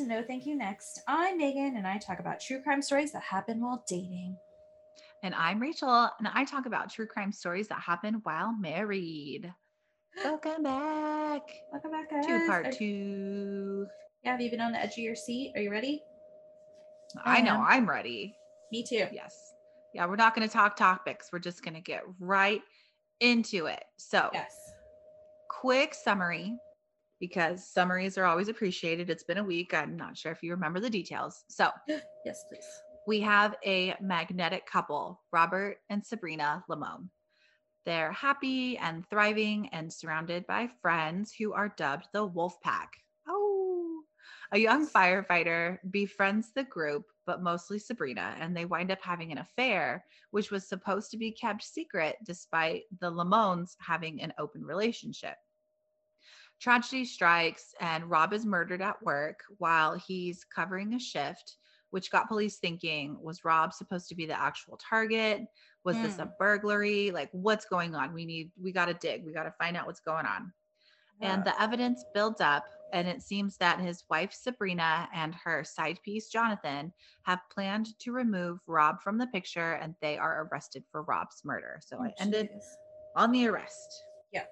to No Thank You Next. I'm Megan, and I talk about true crime stories that happen while dating. And I'm Rachel, and I talk about true crime stories that happen while married. Welcome back Welcome back, to guys. part two. Yeah, have you been on the edge of your seat? Are you ready? I I know am. I'm ready. Me too. Yes. Yeah, we're not going to talk topics. We're just going to get right into it. So, Yes. quick summary because summaries are always appreciated. It's been a week. I'm not sure if you remember the details. So, Yes, please. we have a magnetic couple, Robert and Sabrina Lamone. They're happy and thriving and surrounded by friends who are dubbed the Wolf Pack. Oh, a young firefighter befriends the group, but mostly Sabrina, and they wind up having an affair, which was supposed to be kept secret despite the Lamones having an open relationship. Tragedy strikes, and Rob is murdered at work while he's covering a shift, which got police thinking, was Rob supposed to be the actual target? Was this a Hmm. burglary? Like, what's going on? We got to dig. We got to find out what's going on. And the evidence builds up, and it seems that his wife, Sabrina, and her side piece, Jonathan, have planned to remove Rob from the picture, and they are arrested for Rob's murder. So Oh, I ended jeez. on the arrest. Yeah.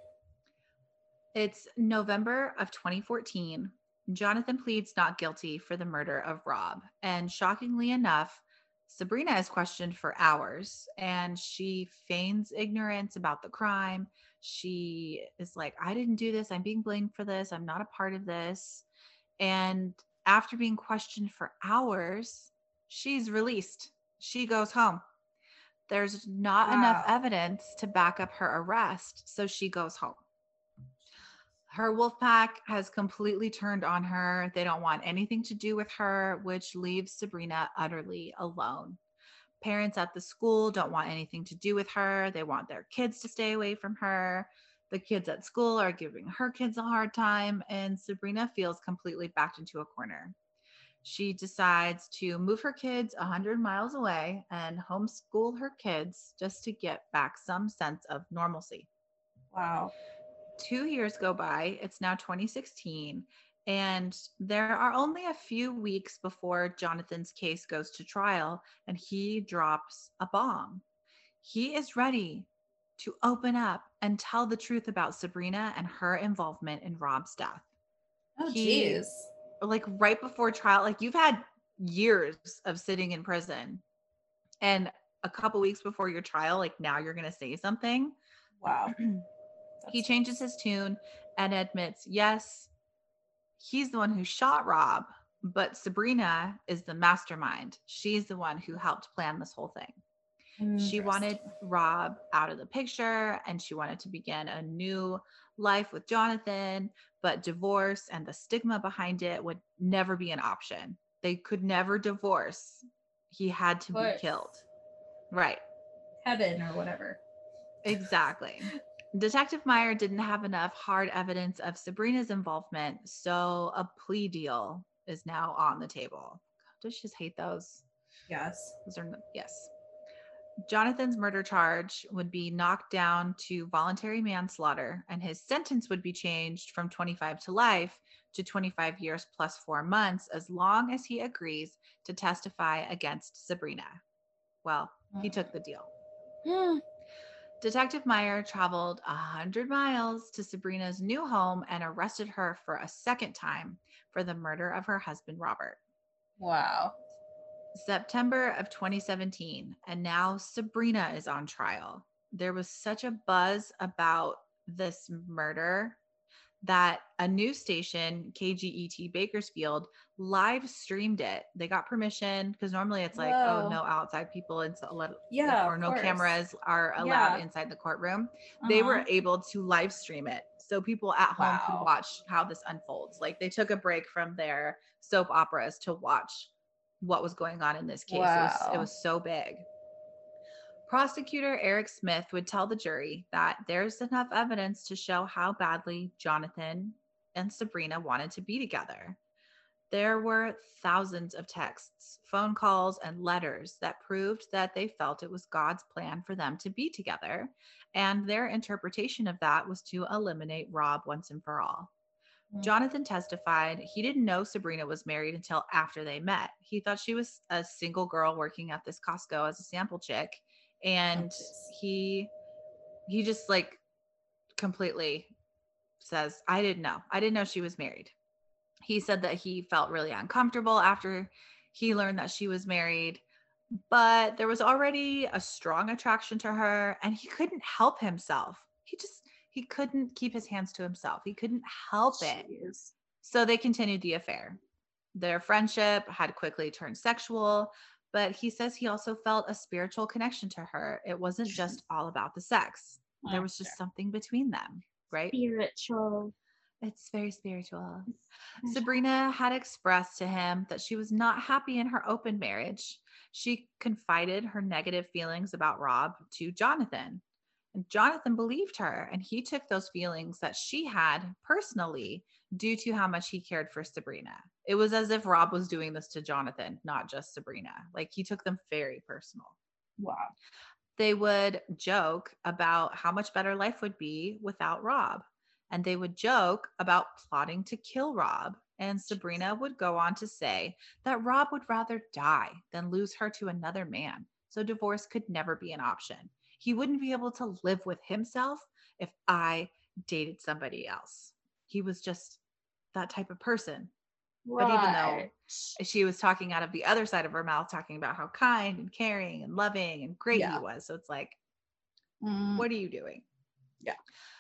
It's November of 2014. Jonathan pleads not guilty for the murder of Rob. And shockingly enough, Sabrina is questioned for hours and she feigns ignorance about the crime. She is like, I didn't do this. I'm being blamed for this. I'm not a part of this. And after being questioned for hours, she's released. She goes home. There's not enough Wow. evidence to back up her arrest. So she goes home. Her wolf pack has completely turned on her. They don't want anything to do with her, which leaves Sabrina utterly alone. Parents at the school don't want anything to do with her. They want their kids to stay away from her. The kids at school are giving her kids a hard time, and Sabrina feels completely backed into a corner. She decides to move her kids 100 miles away and homeschool her kids just to get back some sense of normalcy. Wow. 2 years go by. It's now 2016. And there are only a few weeks before Jonathan's case goes to trial, and he drops a bomb. He is ready to open up and tell the truth about Sabrina and her involvement in Rob's death. Oh, He, jeez. like, right before trial, like, you've had years of sitting in prison, and a couple weeks before your trial, like, now you're going to say something. Wow. That He changes sucks. his tune and admits, yes, he's the one who shot Rob, but Sabrina is the mastermind. She's the one who helped plan this whole thing. She wanted Interesting. Rob out of the picture and she wanted to begin a new life with Jonathan, but divorce and the stigma behind it would never be an option. They could never divorce. He had to be What? killed. Right. Heaven or whatever. Exactly. Detective Meyer didn't have enough hard evidence of Sabrina's involvement, so a plea deal is now on the table. Don't you just hate those? Yes. Those are yes. Jonathan's murder charge would be knocked down to voluntary manslaughter, and his sentence would be changed from 25 to life to 25 years plus 4 months, as long as he agrees to testify against Sabrina. Well, he took the deal. Hmm. Detective Meyer traveled 100 miles to Sabrina's new home and arrested her for a second time for the murder of her husband, Robert. Wow. September of 2017, and now Sabrina is on trial. There was such a buzz about this murder that a news station, KGET Bakersfield, live streamed it. They got permission because normally it's like, oh, Whoa. no outside people Yeah, or of no course. cameras are allowed Yeah. inside the courtroom. Uh They huh. were able to live stream it so people at home could Wow. watch how this unfolds. Like they took a break from their soap operas to watch what was going on in this case. It was Wow. so big. Prosecutor Eric Smith would tell the jury that there's enough evidence to show how badly Jonathan and Sabrina wanted to be together. There were thousands of texts, phone calls, and letters that proved that they felt it was God's plan for them to be together, and their interpretation of that was to eliminate Rob once and for all. Jonathan testified he didn't know Sabrina was married until after they met. He thought she was a single girl working at this Costco as a sample chick. And he just like completely says, I didn't know. I didn't know she was married. He said that he felt really uncomfortable after he learned that she was married, but there was already a strong attraction to her and he couldn't help himself. He couldn't keep his hands to himself. He couldn't help it. Jeez. So they continued the affair. Their friendship had quickly turned sexual, but he says he also felt a spiritual connection to her. It wasn't just all about the sex. There was just something between them, right? Spiritual. It's very spiritual. Sabrina had expressed to him that she was not happy in her open marriage. She confided her negative feelings about Rob to Jonathan. And Jonathan believed her, and he took those feelings that she had personally due to how much he cared for Sabrina. It was as if Rob was doing this to Jonathan, not just Sabrina. Like he took them very personal. Wow. They would joke about how much better life would be without Rob. And they would joke about plotting to kill Rob. And Sabrina would go on to say that Rob would rather die than lose her to another man. So divorce could never be an option. He wouldn't be able to live with himself if I dated somebody else. He was just that type of person. Right. But even though she was talking out of the other side of her mouth, talking about how kind and caring and loving and great he was. So it's like, what are you doing? Yeah.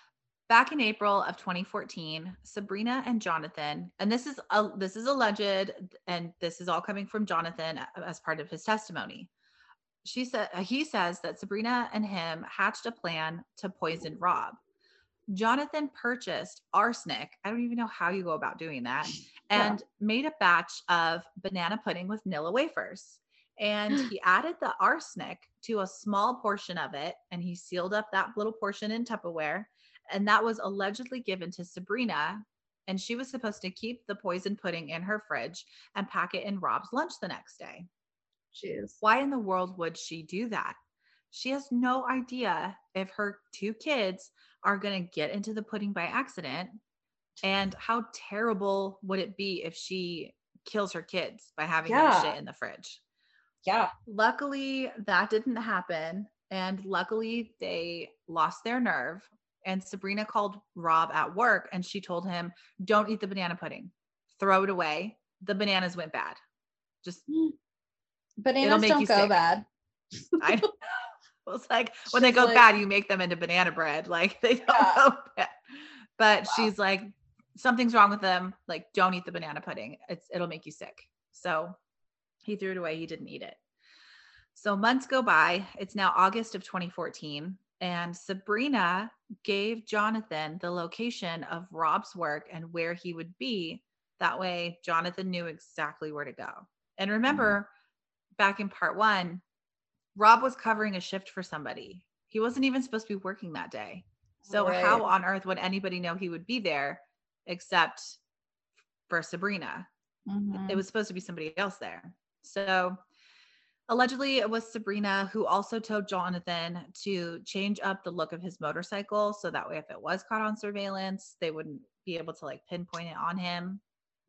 Back in April of 2014, Sabrina and Jonathan, and this is alleged, and this is all coming from Jonathan as part of his testimony. He says that Sabrina and him hatched a plan to poison Rob. Jonathan purchased arsenic. I don't even know how you go about doing that, and made a batch of banana pudding with Nilla wafers. And he added the arsenic to a small portion of it, and he sealed up that little portion in Tupperware. And that was allegedly given to Sabrina. And she was supposed to keep the poison pudding in her fridge and pack it in Rob's lunch the next day. Jeez. Why in the world would she do that? She has no idea if her two kids are going to get into the pudding by accident. And how terrible would it be if she kills her kids by having that shit in the fridge? Yeah. Luckily, that didn't happen. And luckily, they lost their nerve. And Sabrina called Rob at work and she told him, don't eat the banana pudding. Throw it away. The bananas went bad. Just bananas don't go bad. I was like, when they go bad, you make them into banana bread. Like they don't go bad. But she's like, something's wrong with them. Like, don't eat the banana pudding. It'll make you sick. So he threw it away. He didn't eat it. So months go by. It's now August of 2014. And Sabrina gave Jonathan the location of Rob's work and where he would be. That way, Jonathan knew exactly where to go. And remember, back in part 1, Rob was covering a shift for somebody. He wasn't even supposed to be working that day. So how on earth would anybody know he would be there except for Sabrina? It was supposed to be somebody else there. So allegedly, it was Sabrina who also told Jonathan to change up the look of his motorcycle. So that way, if it was caught on surveillance, they wouldn't be able to like pinpoint it on him.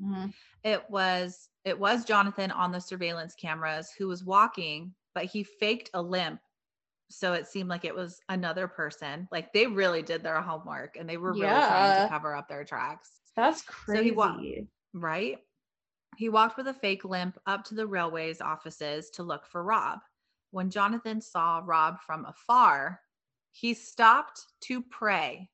It was Jonathan on the surveillance cameras who was walking, but he faked a limp. So it seemed like it was another person. Like they really did their homework and they were really trying to cover up their tracks. That's crazy. So he walked with a fake limp up to the railway's offices to look for Rob. When Jonathan saw Rob from afar, he stopped to pray.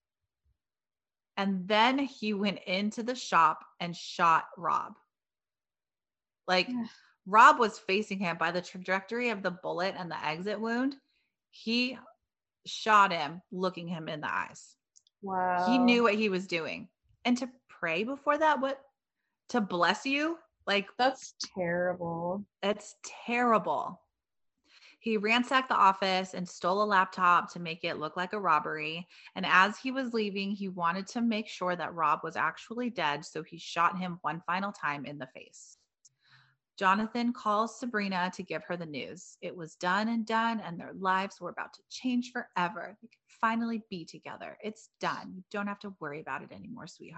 And then he went into the shop and shot Rob. Like Rob was facing him by the trajectory of the bullet and the exit wound. He shot him, looking him in the eyes. Wow. He knew what he was doing. And to pray before that, to bless you? Like that's terrible. It's terrible. He ransacked the office and stole a laptop to make it look like a robbery. And as he was leaving, he wanted to make sure that Rob was actually dead. So he shot him one final time in the face. Jonathan calls Sabrina to give her the news. It was done, and their lives were about to change forever. They could finally be together. It's done. You don't have to worry about it anymore, sweetheart.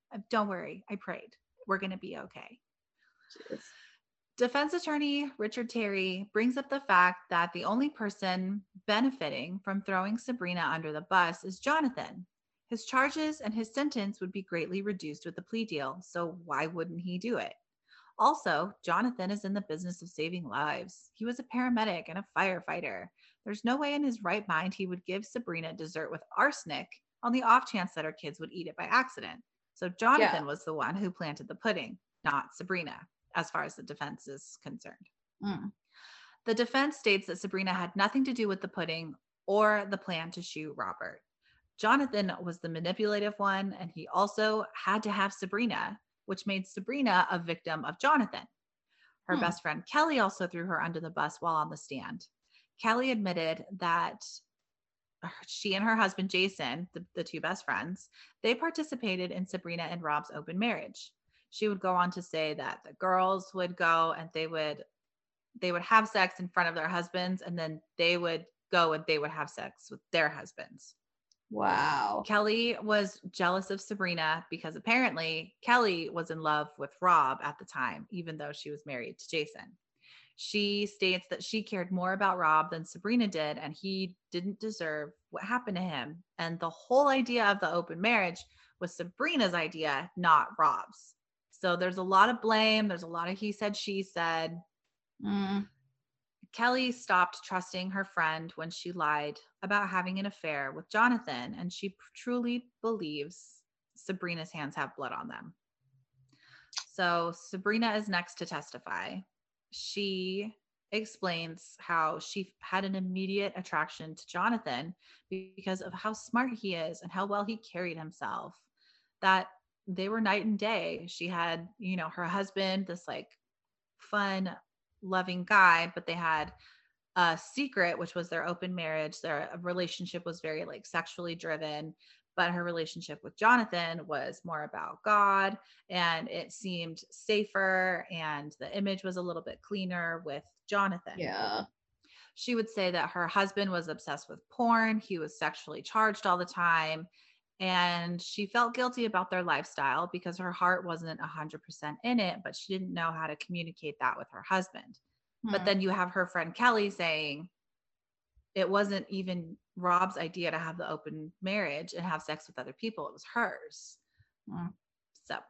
Don't worry. I prayed. We're going to be okay. Jeez. Defense attorney Richard Terry brings up the fact that the only person benefiting from throwing Sabrina under the bus is Jonathan. His charges and his sentence would be greatly reduced with the plea deal, so why wouldn't he do it? Also, Jonathan is in the business of saving lives. He was a paramedic and a firefighter. There's no way in his right mind he would give Sabrina dessert with arsenic on the off chance that her kids would eat it by accident. So Jonathan was the one who planted the pudding, not Sabrina, as far as the defense is concerned. Mm. The defense states that Sabrina had nothing to do with the pudding or the plan to shoot Robert. Jonathan was the manipulative one, and he also had to have Sabrina, which made Sabrina a victim of Jonathan. Her best friend Kelly also threw her under the bus while on the stand. Kelly admitted that she and her husband Jason, the two best friends, they participated in Sabrina and Rob's open marriage. She would go on to say that the girls would go and they would have sex in front of their husbands, and then they would go and they would have sex with their husbands. Wow. Kelly was jealous of Sabrina because apparently Kelly was in love with Rob at the time, even though she was married to Jason. She states that she cared more about Rob than Sabrina did, and he didn't deserve what happened to him. And the whole idea of the open marriage was Sabrina's idea, not Rob's. So there's a lot of blame. There's a lot of he said, she said. Kelly stopped trusting her friend when she lied about having an affair with Jonathan, and she truly believes Sabrina's hands have blood on them. So Sabrina is next to testify. She explains how she had an immediate attraction to Jonathan because of how smart he is and how well he carried himself, that they were night and day. She had, her husband, this like fun, loving guy, but they had a secret, which was their open marriage. Their relationship was very like sexually driven, but her relationship with Jonathan was more about God, and it seemed safer, and the image was a little bit cleaner with Jonathan. Yeah. She would say that her husband was obsessed with porn. He was sexually charged all the time. And she felt guilty about their lifestyle because her heart wasn't 100% in it, but she didn't know how to communicate that with her husband. But then you have her friend Kelly saying it wasn't even Rob's idea to have the open marriage and have sex with other people. It was hers. So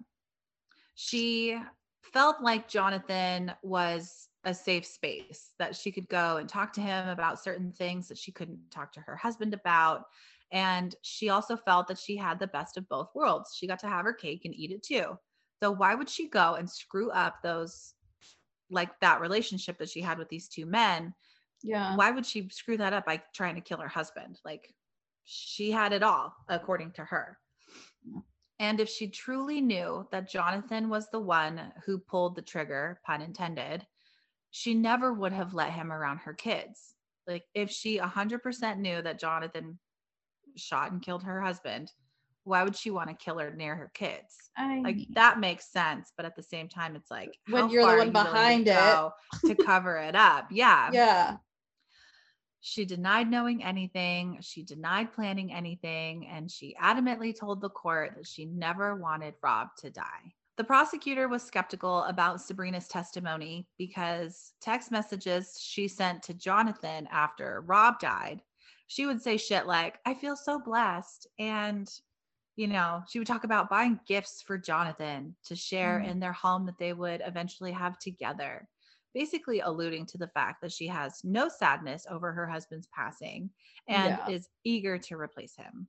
she felt like Jonathan was a safe space, that she could go and talk to him about certain things that she couldn't talk to her husband about. And she also felt that she had the best of both worlds. She got to have her cake and eat it too. So why would she go and screw up those, like that relationship that she had with these two men? Yeah. Why would she screw that up by trying to kill her husband? Like, she had it all, according to her. And if she truly knew that Jonathan was the one who pulled the trigger, pun intended, she never would have let him around her kids. Like, if she 100% knew that Jonathan shot and killed her husband, why would she want to kill her near her kids? That makes sense, but at the same time, it's like, when you're the one behind it to cover it up. Yeah. She denied knowing anything. She denied planning anything, and she adamantly told the court that she never wanted Rob to die. The prosecutor was skeptical about Sabrina's testimony because text messages she sent to Jonathan after Rob died, she would say shit like, I feel so blessed. And, she would talk about buying gifts for Jonathan to share in their home that they would eventually have together, basically alluding to the fact that she has no sadness over her husband's passing and is eager to replace him.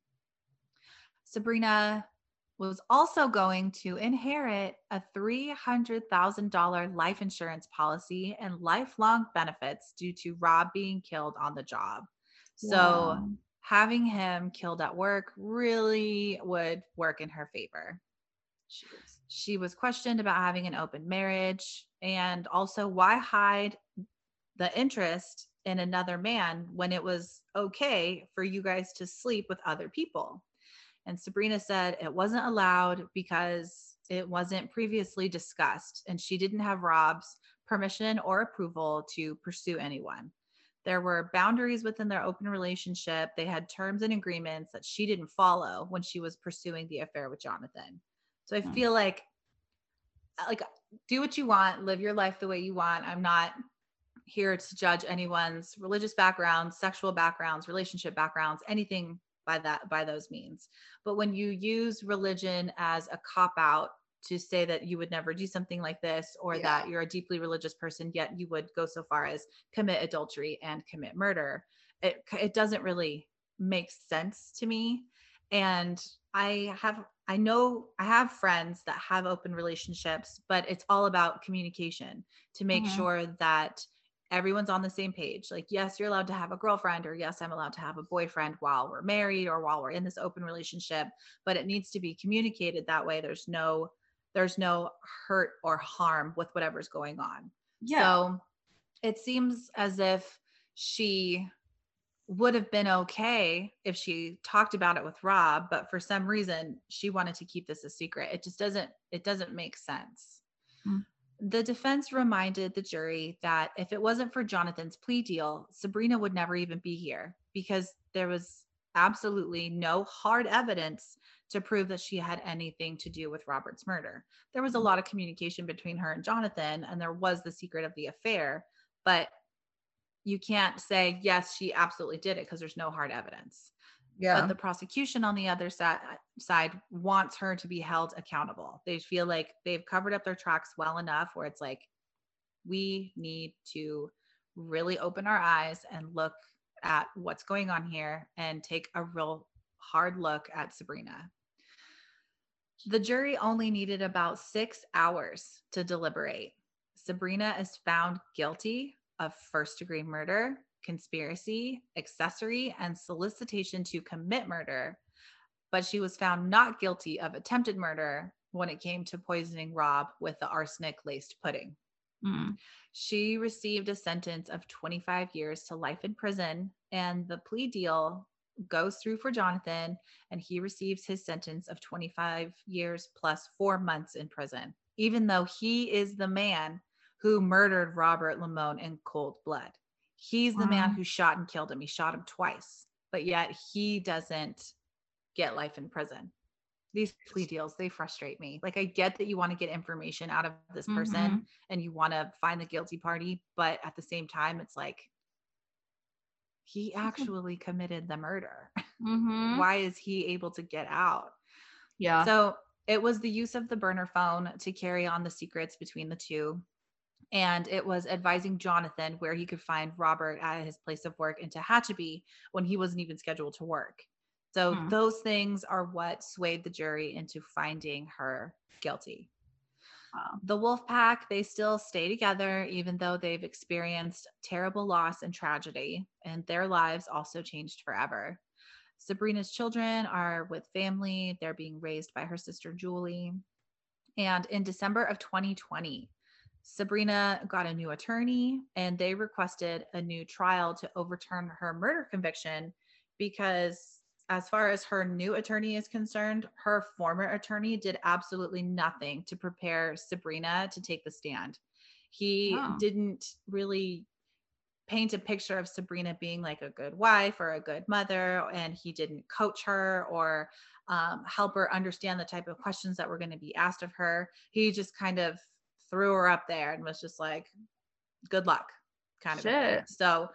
Sabrina was also going to inherit a $300,000 life insurance policy and lifelong benefits due to Rob being killed on the job. So having him killed at work really would work in her favor. She was questioned about having an open marriage, and also why hide the interest in another man when it was okay for you guys to sleep with other people. And Sabrina said it wasn't allowed because it wasn't previously discussed, and she didn't have Rob's permission or approval to pursue anyone. There were boundaries within their open relationship. They had terms and agreements that she didn't follow when she was pursuing the affair with Jonathan. So I feel like do what you want, live your life the way you want. I'm not here to judge anyone's religious backgrounds, sexual backgrounds, relationship backgrounds, anything by those means. But when you use religion as a cop out to say that you would never do something like this, or that you're a deeply religious person, yet you would go so far as commit adultery and commit murder, it doesn't really make sense to me. And I have friends that have open relationships, but it's all about communication to make sure that everyone's on the same page. Like, yes, you're allowed to have a girlfriend, or yes, I'm allowed to have a boyfriend while we're married or while we're in this open relationship, but it needs to be communicated that way. There's no hurt or harm with whatever's going on. Yeah. So it seems as if she would have been okay if she talked about it with Rob, but for some reason she wanted to keep this a secret. It doesn't make sense. The defense reminded the jury that if it wasn't for Jonathan's plea deal, Sabrina would never even be here, because there was absolutely no hard evidence to prove that she had anything to do with Robert's murder. There was a lot of communication between her and Jonathan, and there was the secret of the affair, but you can't say, yes, she absolutely did it, because there's no hard evidence. Yeah. But the prosecution on the other side wants her to be held accountable. They feel like they've covered up their tracks well enough where it's like, we need to really open our eyes and look at what's going on here and take a real hard look at Sabrina. The jury only needed about 6 hours to deliberate. Sabrina is found guilty of first-degree murder, conspiracy, accessory, and solicitation to commit murder, but she was found not guilty of attempted murder when it came to poisoning Rob with the arsenic-laced pudding. She received a sentence of 25 years to life in prison, and the plea deal goes through for Jonathan, and he receives his sentence of 25 years plus 4 months in prison, even though he is the man who murdered Robert Limon in cold blood. He's the man who shot and killed him. He shot him twice, but yet he doesn't get life in prison. These plea deals, they frustrate me. Like, I get that you want to get information out of this person and you want to find the guilty party, but at the same time, it's like, he actually committed the murder. Why is he able to get out? Yeah. So it was the use of the burner phone to carry on the secrets between the two. And it was advising Jonathan where he could find Robert at his place of work in Tehachapi when he wasn't even scheduled to work. So those things are what swayed the jury into finding her guilty. The Wolfpack, they still stay together, even though they've experienced terrible loss and tragedy, and their lives also changed forever. Sabrina's children are with family. They're being raised by her sister, Julie. And in December of 2020, Sabrina got a new attorney, and they requested a new trial to overturn her murder conviction because, as far as her new attorney is concerned, her former attorney did absolutely nothing to prepare Sabrina to take the stand. He didn't really paint a picture of Sabrina being like a good wife or a good mother, and he didn't coach her or help her understand the type of questions that were going to be asked of her. He just kind of threw her up there and was just like, good luck, kind of a thing. So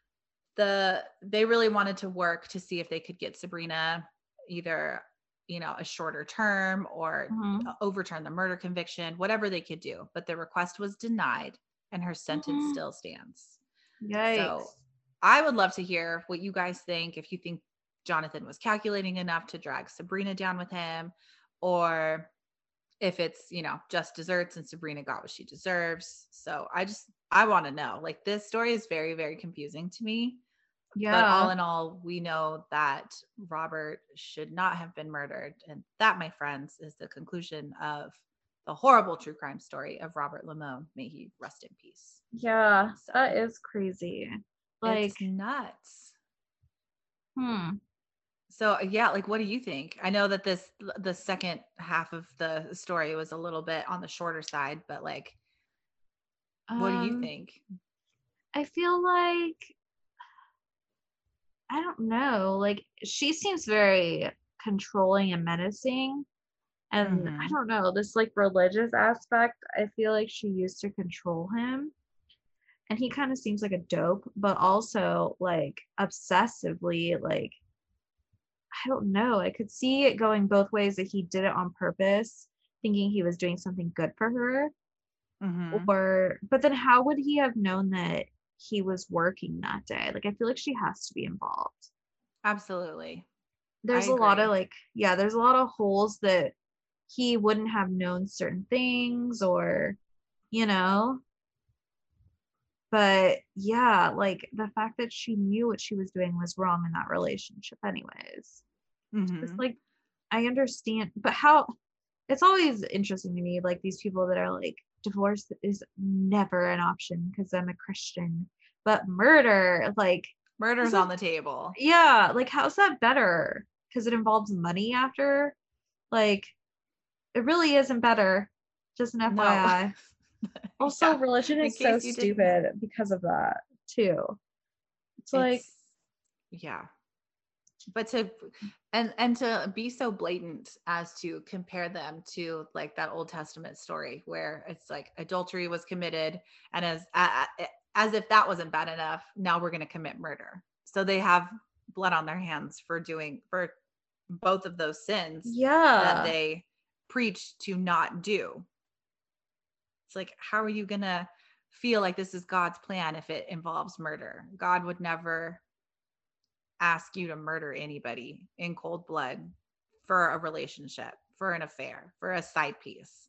they really wanted to work to see if they could get Sabrina either, a shorter term or overturn the murder conviction, whatever they could do. But the request was denied, and her sentence still stands. Yikes. So I would love to hear what you guys think. If you think Jonathan was calculating enough to drag Sabrina down with him, or if it's, just desserts and Sabrina got what she deserves. So I want to know. Like, this story is very, very confusing to me. Yeah. But all in all, we know that Robert should not have been murdered. And that, my friends, is the conclusion of the horrible true crime story of Robert Limon. May he rest in peace. Yeah, so, that is crazy. Like, it's nuts. So yeah, like, what do you think? I know that the second half of the story was a little bit on the shorter side, but like, what do you think? I feel like, I don't know, like, she seems very controlling and menacing. And I Mhm. don't know, this like religious aspect, I feel like she used to control him. And he kind of seems like a dope, but also like obsessively, like, I don't know. I could see it going both ways that he did it on purpose, thinking he was doing something good for her. Mhm. Or, but then how would he have known that he was working that day? Like, I feel like she has to be involved. Absolutely. I There's a lot of agree. like, yeah, there's a lot of holes that he wouldn't have known certain things or, you know, but yeah, like the fact that she knew what she was doing was wrong in that relationship, anyways. It's Mhm. like, I understand, but how it's always interesting to me, like these people that are like, divorce is never an option because I'm a Christian, but murder, like, this Murder's is, on the table. yeah, like, how's that better? Because it involves money after? Like, it really isn't better. Just an No. FYI. Also, Yeah. religion In is so case you didn't know. stupid because of that, too. It's like, It's yeah. But to and to be so blatant as to compare them to like that Old Testament story where it's like adultery was committed and as if that wasn't bad enough, now we're going to commit murder. So they have blood on their hands for both of those sins that yeah. they preach to not do. It's like, how are you going to feel like this is God's plan if it involves murder? God would never ask you to murder anybody in cold blood for a relationship, for an affair, for a side piece.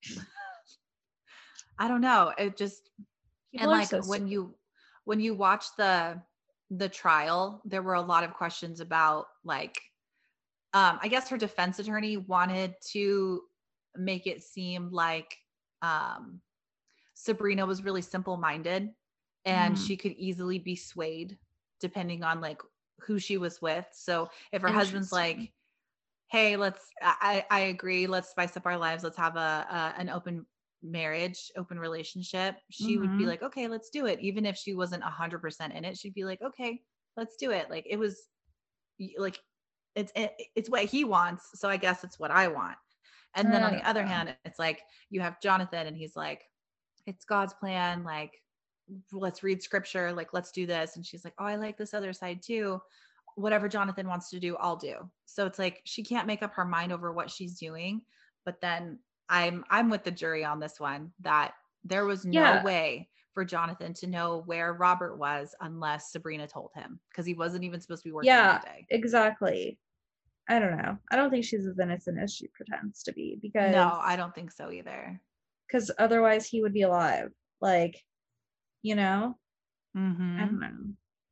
I don't know. It just People and are like so stupid. when you watch the trial, there were a lot of questions about like I guess her defense attorney wanted to make it seem like um Sabrina was really simple minded and Mm, she could easily be swayed depending on like who she was with. So if her husband's interesting. like, hey, I agree, let's spice up our lives, let's have an open marriage, open relationship, she would be Mm-hmm. like, okay, let's do it. Even if she wasn't 100% in it, she'd be like, okay, let's do it. Like it was like it's what he wants, so I guess it's what I want. And then I on the don't other know. hand, it's like you have Jonathan and he's like, it's God's plan. Like, let's read scripture. Like, let's do this. And she's like, oh, I like this other side too. Whatever Jonathan wants to do, I'll do. So it's like she can't make up her mind over what she's doing. But then I'm with the jury on this one that there was no Yeah, way for Jonathan to know where Robert was unless Sabrina told him because he wasn't even supposed to be working yeah, that day. exactly. I don't know. I don't think she's as innocent as she pretends to be No, I don't think so either. because otherwise he would be alive. Like, you know, I Mm-hmm. don't know.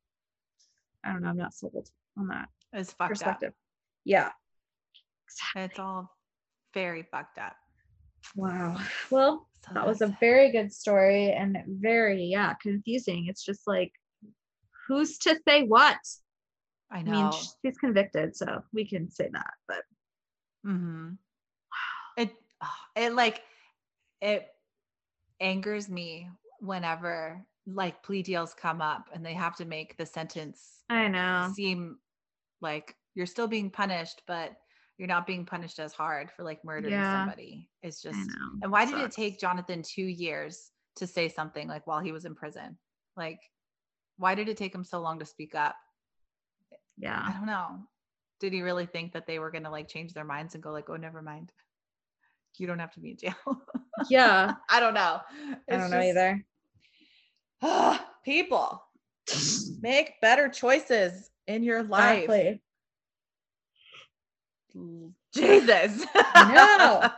I don't know. I'm not sold on that It's fucked up. perspective. Yeah. It's all very fucked up. Wow. Well, So that was that's a very good story and very, yeah, confusing. It's just like, who's to say what? I I mean, know. she's convicted, so we can say that, but Mm-hmm. It it like it angers me whenever like plea deals come up and they have to make the sentence I know. seem like you're still being punished, but you're not being punished as hard for like murdering Yeah, somebody. It's I just, know. and why did it Sucks. take Jonathan 2 years to say something like while he was in prison? Like, why did it take him so long to speak up? Yeah. I don't know. Did he really think that they were going to like change their minds and go like, oh, never mind. You don't have to be in jail. Yeah. I don't know. I It's don't know just either. people make better choices in your life. Exactly. Jesus. No.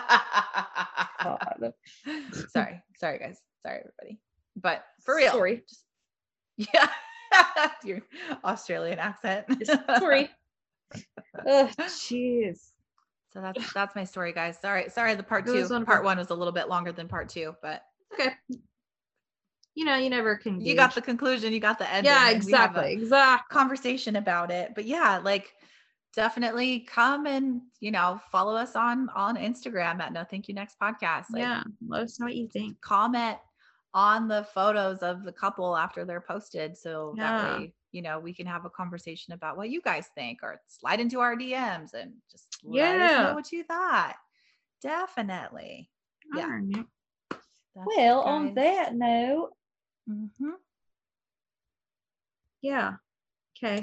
God. Sorry, guys. Sorry, everybody. But for real, Sorry. just yeah, your Australian accent. Sorry. Ugh, jeez. So that's my story, guys. Sorry. The part It was two, part wonderful. one was a little bit longer than part two, but Okay. You know, you never can you got gauge. the conclusion, you got the Yeah, ending, and we have a exactly. Exactly. conversation about it. But yeah, like definitely come and follow us on Instagram at No Thank You Next Podcast. Like Yeah. Let us know what you think. comment on the photos of the couple after they're posted, so that Yeah. way we can have a conversation about what you guys think, or slide into our DMs and just let us know Yeah. what you thought. Definitely. Yeah. All right. That's Well, it, on guys. that note, Mhm. yeah. Okay.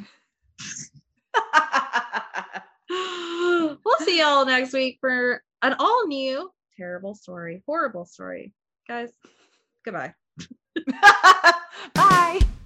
We'll see y'all next week for an all new terrible story, horrible story. Guys, goodbye. Bye.